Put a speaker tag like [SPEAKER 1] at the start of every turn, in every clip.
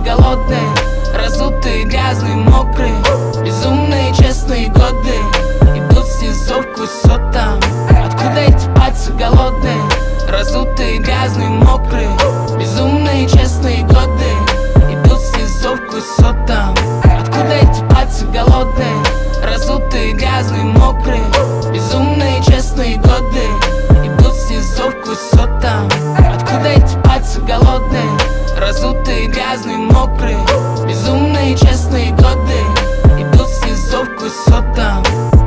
[SPEAKER 1] голодные, разутые, грязные, мокрые, безумные, честные годы идут в СИЗО к высотам. Откуда эти пальцы голодные, разутые, грязные, мокрые, безумные, честные годы идут в СИЗО к высотам. Откуда эти пальцы голодные, разутые, грязные, мокрые, безумные, честные годы идут в СИЗО к высотам. Откуда эти пальцы голодные, разутые, грязные, мокрые, безумные, честные годы идут в СИЗО к высотам.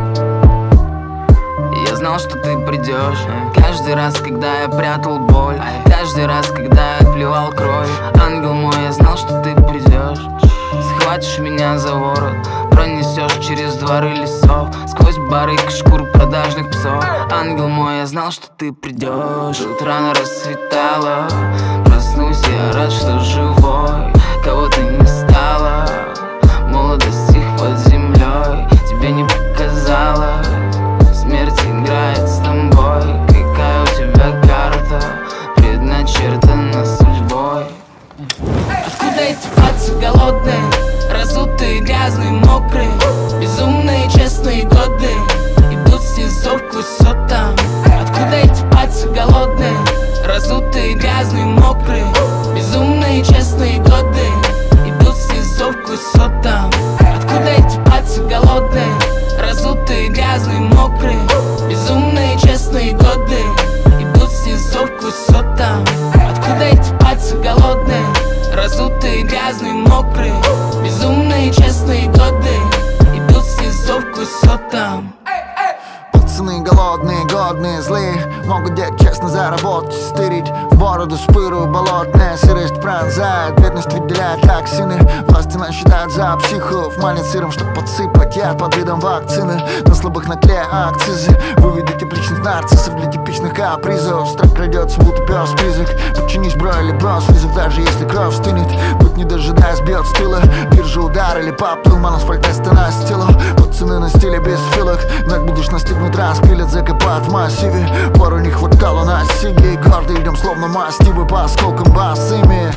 [SPEAKER 2] Я знал, что ты придешь. Каждый раз, когда я прятал боль, каждый раз, когда я отплевал кровь. Ангел мой, я знал, что ты придешь. Схватишь меня за ворот, пронесешь через дворы лесов, сквозь барыг шкур продажных псов. Ангел мой, я знал, что ты придешь. Тут рано расцветало, проснусь, я рад, что живой. Кого ты не стала, молодость их под землей тебе не показала. Смерть играет с тобой, какая у тебя карта предначертана судьбой.
[SPEAKER 1] Откуда эти пальцы голодные, разутые, грязные, мокрые, безумные, честные годы идут в СИЗО к высотам. Откуда эти пальцы голодные, разутые, грязные, мокрые, безумные, честные годы идут в СИЗО к высотам. Откуда эти пальцы голодные, разутые, грязные, мокрые, безумные, честные годы идут в СИЗО к высотам. Откуда эти пальцы голодные, разутые, грязные, мокрые, безумные, честные годы идут в СИЗО к высотам.
[SPEAKER 3] Пацаны голодные, годные, злые, могут делать честно заработать, стырить в бороду спыру болотная. Сырость пронзает, бедность выделяет токсины. Власти нас считают за психов, манят сыром, чтоб подсыпать яд под видом вакцины. На слабых на тле акцизы, выведи тепличных нарциссов для типичных капризов. Страх крадется, будто пес призрак. Подчинись, бро, или брос, вызов, даже если кровь стынет. Будь не дожидаясь, бьет с тыла. Биржа удар или поплыл, ман асфальт теста на стилу. Пацаны на стиле без филок, ног будешь настигнуть, распилят, закопать в массиве. Пору не хватало на сиги, гордо идем словно мастивы по осколкам басыми.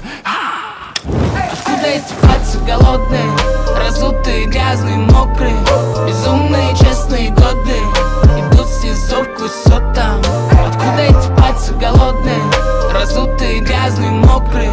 [SPEAKER 1] Откуда эти пальцы голодные, разутые, грязные, мокрые, безумные, честные годы идут в СИЗО к высотам. Откуда эти пальцы голодные, разутые, грязные, мокрые,